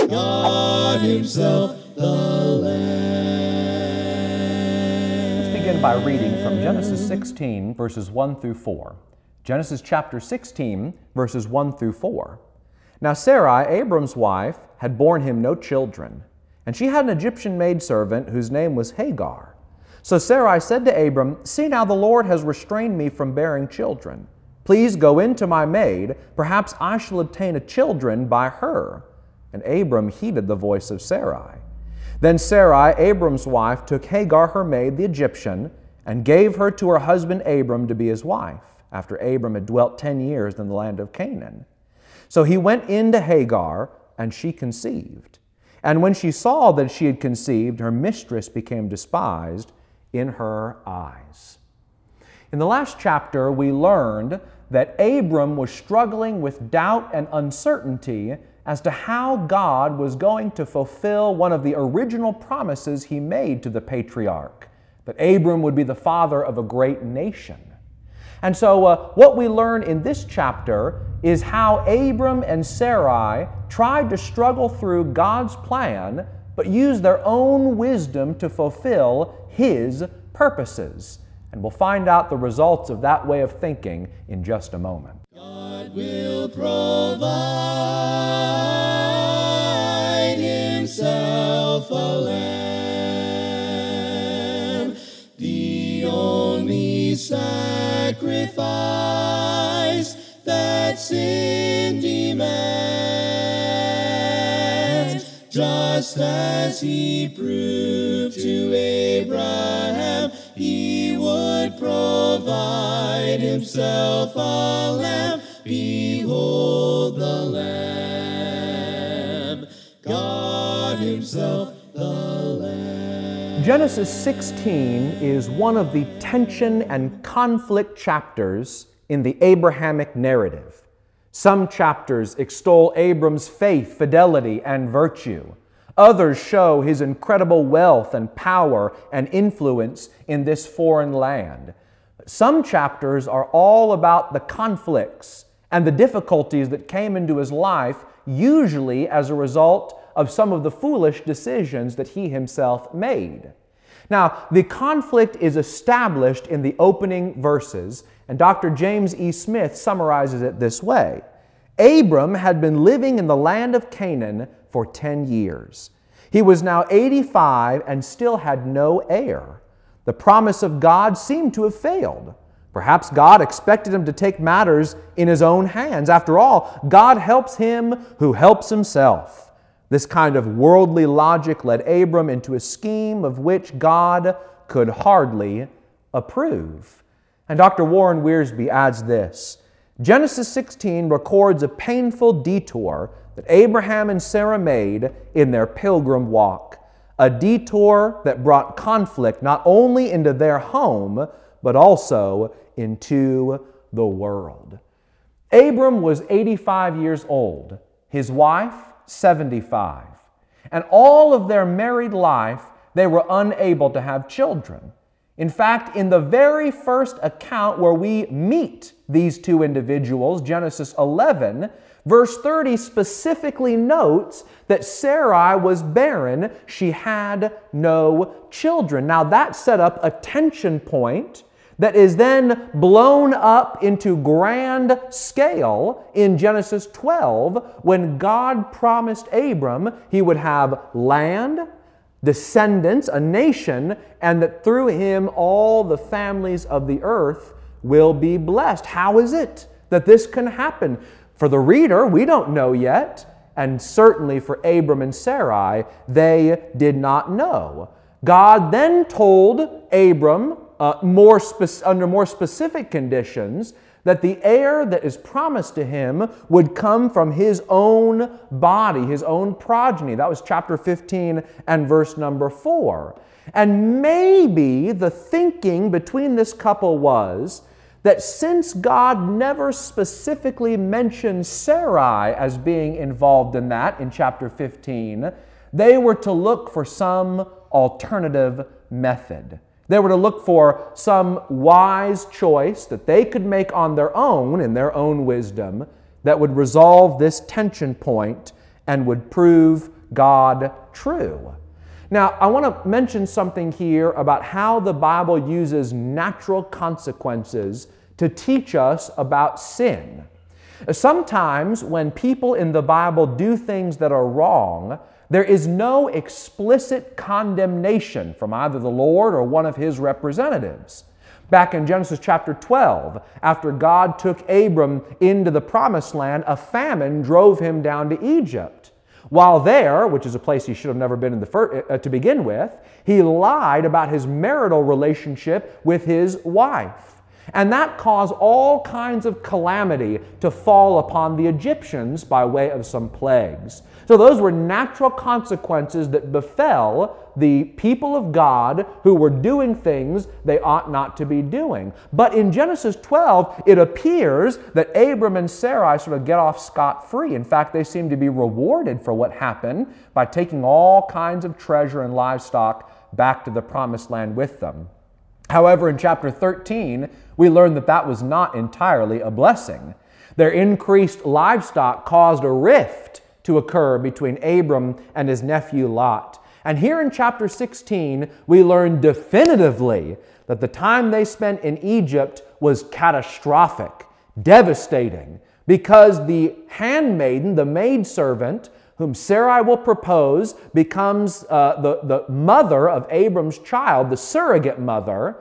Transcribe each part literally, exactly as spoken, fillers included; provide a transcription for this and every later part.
God himself the Lamb. Let's begin by reading from Genesis sixteen, verses one through four. Genesis chapter sixteen, verses one through four. Now Sarai, Abram's wife, had borne him no children, and she had an Egyptian maidservant whose name was Hagar. So Sarai said to Abram, "See now, the Lord has restrained me from bearing children. Please go in to my maid, perhaps I shall obtain a children by her." And Abram heeded the voice of Sarai. Then Sarai, Abram's wife, took Hagar her maid, the Egyptian, and gave her to her husband Abram to be his wife, after Abram had dwelt ten years in the land of Canaan. So he went in to Hagar, and she conceived. And when she saw that she had conceived, her mistress became despised in her eyes. In the last chapter, we learned that Abram was struggling with doubt and uncertainty as to how God was going to fulfill one of the original promises he made to the patriarch, that Abram would be the father of a great nation. And so uh, what we learn in this chapter is how Abram and Sarai tried to struggle through God's plan, but used their own wisdom to fulfill His purposes. And we'll find out the results of that way of thinking in just a moment. God will provide himself a lamb, the only sacrifice that sin demands, just as he proved to Abraham he would provide himself a lamb. Behold the Lamb, God himself the Lamb. Genesis sixteen is one of the tension and conflict chapters in the Abrahamic narrative. Some chapters extol Abram's faith, fidelity, and virtue. Others show his incredible wealth and power and influence in this foreign land. Some chapters are all about the conflicts and the difficulties that came into his life, usually as a result of some of the foolish decisions that he himself made. Now, the conflict is established in the opening verses, and Doctor James E. Smith summarizes it this way. Abram had been living in the land of Canaan for ten years. He was now eighty-five and still had no heir. The promise of God seemed to have failed. Perhaps God expected him to take matters in his own hands. After all, God helps him who helps himself. This kind of worldly logic led Abram into a scheme of which God could hardly approve. And Doctor Warren Wiersbe adds this: Genesis sixteen records a painful detour that Abraham and Sarah made in their pilgrim walk, a detour that brought conflict not only into their home, but also into the world. Abram was eighty-five years old, his wife seventy-five, and all of their married life they were unable to have children. In fact, in the very first account where we meet these two individuals, Genesis eleven, verse thirty specifically notes that Sarai was barren. She had no children. Now that set up a tension point that is then blown up into grand scale in Genesis twelve, when God promised Abram he would have land, descendants, a nation, and that through him all the families of the earth will be blessed. How is it that this can happen? For the reader, we don't know yet, and certainly for Abram and Sarai, they did not know. God then told Abram, uh, more spe- under more specific conditions, that the heir that is promised to him would come from his own body, his own progeny. That was chapter fifteen and verse number four. And maybe the thinking between this couple was that since God never specifically mentioned Sarai as being involved in that in chapter fifteen, they were to look for some alternative method. They were to look for some wise choice that they could make on their own, in their own wisdom, that would resolve this tension point and would prove God true. Now, I want to mention something here about how the Bible uses natural consequences to teach us about sin. Sometimes when people in the Bible do things that are wrong, there is no explicit condemnation from either the Lord or one of His representatives. Back in Genesis chapter twelve, after God took Abram into the promised land, a famine drove him down to Egypt. While there, which is a place he should have never been in the fir- uh, to begin with, he lied about his marital relationship with his wife. And that caused all kinds of calamity to fall upon the Egyptians by way of some plagues. So those were natural consequences that befell the people of God who were doing things they ought not to be doing. But in Genesis twelve, it appears that Abram and Sarai sort of get off scot-free. In fact, they seem to be rewarded for what happened by taking all kinds of treasure and livestock back to the promised land with them. However, in chapter thirteen, we learn that that was not entirely a blessing. Their increased livestock caused a rift to occur between Abram and his nephew Lot. And here in chapter sixteen, we learn definitively that the time they spent in Egypt was catastrophic, devastating, because the handmaiden, the maidservant, whom Sarai will propose, becomes uh, the, the mother of Abram's child, the surrogate mother,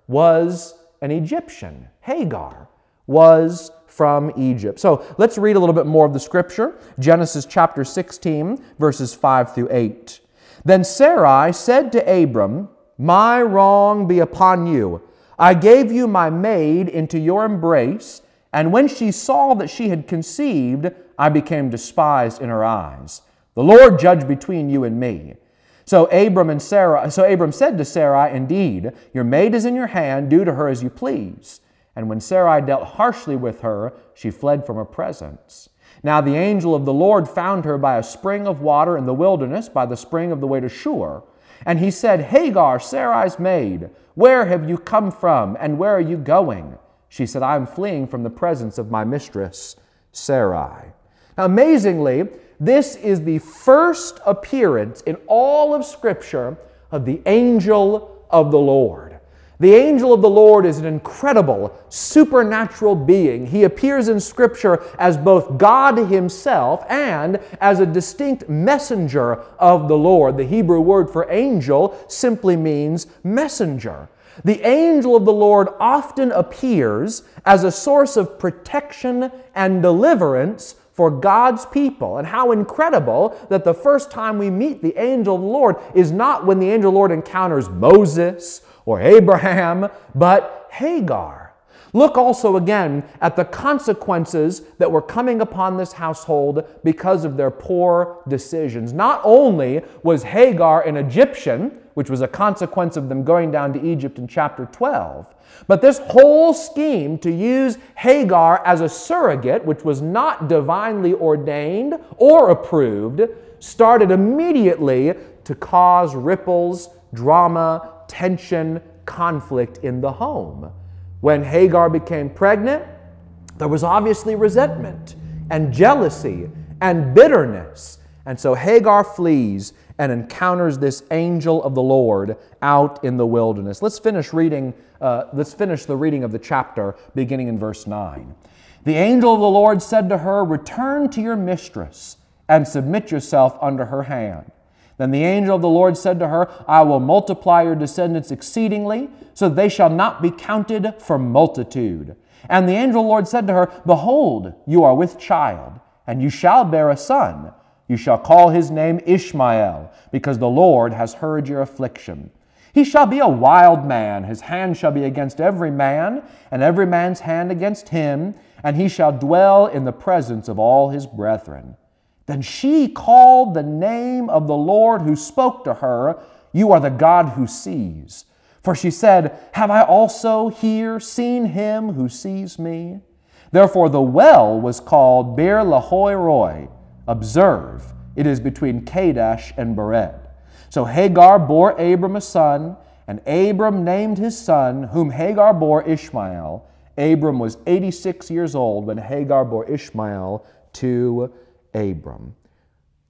was an Egyptian. Hagar was from Egypt. So let's read a little bit more of the scripture. Genesis chapter sixteen, verses five through eight. Then Sarai said to Abram, "My wrong be upon you. I gave you my maid into your embrace, and when she saw that she had conceived, I became despised in her eyes. The Lord judge between you and me." So Abram and Sarah, so Abram said to Sarai, "Indeed, your maid is in your hand, do to her as you please." And when Sarai dealt harshly with her, she fled from her presence. Now the angel of the Lord found her by a spring of water in the wilderness, by the spring of the way to Shur. And he said, "Hagar, Sarai's maid, where have you come from, and where are you going?" She said, "I am fleeing from the presence of my mistress, Sarai." Now, amazingly, this is the first appearance in all of Scripture of the angel of the Lord. The angel of the Lord is an incredible, supernatural being. He appears in Scripture as both God Himself and as a distinct messenger of the Lord. The Hebrew word for angel simply means messenger. The angel of the Lord often appears as a source of protection and deliverance for God's people. And how incredible that the first time we meet the angel of the Lord is not when the angel of the Lord encounters Moses or Abraham, but Hagar. Look also again at the consequences that were coming upon this household because of their poor decisions. Not only was Hagar an Egyptian, which was a consequence of them going down to Egypt in chapter twelve, but this whole scheme to use Hagar as a surrogate, which was not divinely ordained or approved, started immediately to cause ripples, drama, tension, conflict in the home. When Hagar became pregnant, there was obviously resentment and jealousy and bitterness. And so Hagar flees and encounters this angel of the Lord out in the wilderness. Let's finish reading, uh, let's finish the reading of the chapter beginning in verse nine. The angel of the Lord said to her, "Return to your mistress and submit yourself under her hand." Then the angel of the Lord said to her, "I will multiply your descendants exceedingly, so they shall not be counted for multitude." And the angel of the Lord said to her, "Behold, you are with child, and you shall bear a son. You shall call his name Ishmael, because the Lord has heard your affliction. He shall be a wild man. His hand shall be against every man, and every man's hand against him, and he shall dwell in the presence of all his brethren." Then she called the name of the Lord who spoke to her, "You are the God who sees." For she said, "Have I also here seen him who sees me?" Therefore the well was called Beer Lahai Roi. Observe, it is between Kadesh and Bered. So Hagar bore Abram a son, and Abram named his son, whom Hagar bore Ishmael. Abram was eighty-six years old when Hagar bore Ishmael to Abram.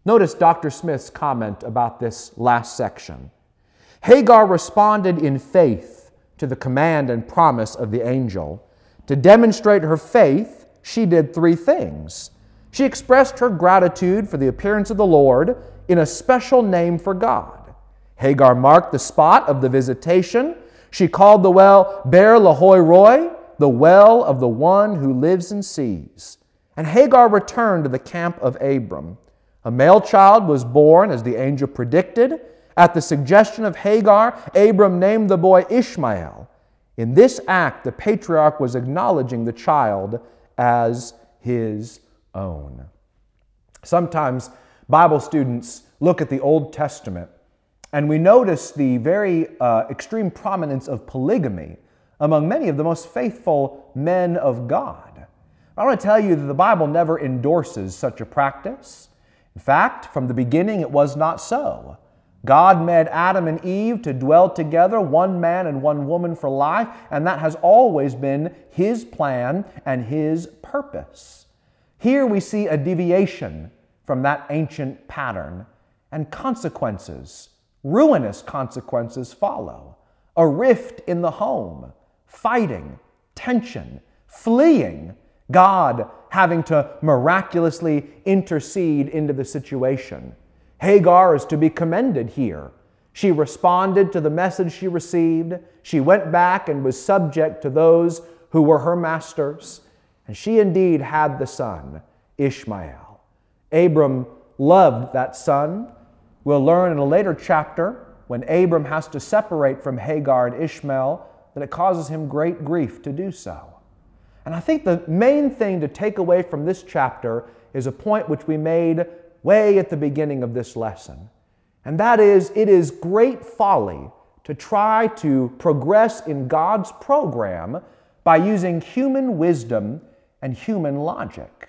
Notice Doctor Smith's comment about this last section. Hagar responded in faith to the command and promise of the angel. To demonstrate her faith, she did three things. She expressed her gratitude for the appearance of the Lord in a special name for God. Hagar marked the spot of the visitation. She called the well Beer Lahai Roi, the well of the one who lives and sees. And Hagar returned to the camp of Abram. A male child was born as the angel predicted. At the suggestion of Hagar, Abram named the boy Ishmael. In this act, the patriarch was acknowledging the child as his own. Sometimes Bible students look at the Old Testament and we notice the very uh, extreme prominence of polygamy among many of the most faithful men of God. I want to tell you that the Bible never endorses such a practice. In fact, from the beginning it was not so. God made Adam and Eve to dwell together, one man and one woman for life, and that has always been His plan and His purpose. Here we see a deviation from that ancient pattern, and consequences, ruinous consequences follow. A rift in the home, fighting, tension, fleeing, God having to miraculously intercede into the situation. Hagar is to be commended here. She responded to the message she received. She went back and was subject to those who were her masters. And she indeed had the son, Ishmael. Abram loved that son. We'll learn in a later chapter, when Abram has to separate from Hagar and Ishmael, that it causes him great grief to do so. And I think the main thing to take away from this chapter is a point which we made way at the beginning of this lesson. And that is, it is great folly to try to progress in God's program by using human wisdom and human logic.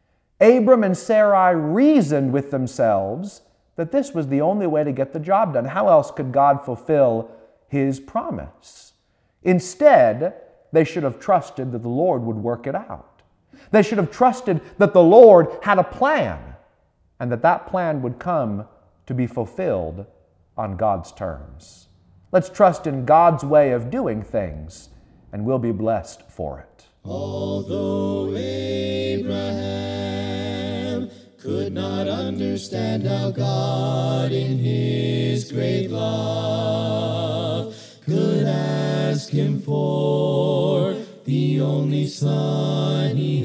Abram and Sarai reasoned with themselves that this was the only way to get the job done. How else could God fulfill His promise? Instead, they should have trusted that the Lord would work it out. They should have trusted that the Lord had a plan, and that that plan would come to be fulfilled on God's terms. Let's trust in God's way of doing things, and we'll be blessed for it. Although Abraham could not understand how God in His great love could ask Him for the only son He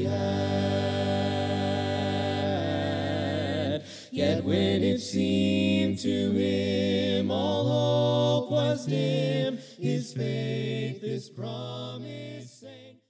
had, yet when it seemed to him all hope was dim, his faith this promise sang.